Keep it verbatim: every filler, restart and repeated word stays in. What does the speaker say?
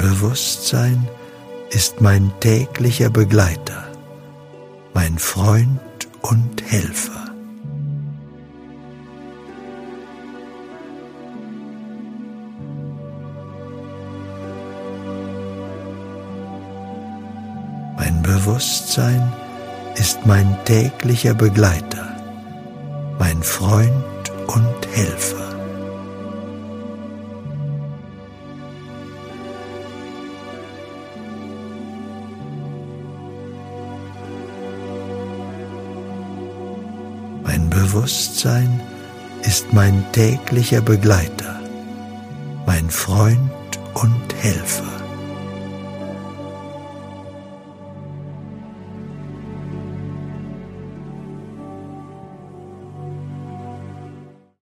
Bewusstsein ist mein täglicher Begleiter, mein Freund und Helfer. Mein Bewusstsein ist mein täglicher Begleiter, mein Freund und Helfer. Mein Bewusstsein ist mein täglicher Begleiter, mein Freund und Helfer.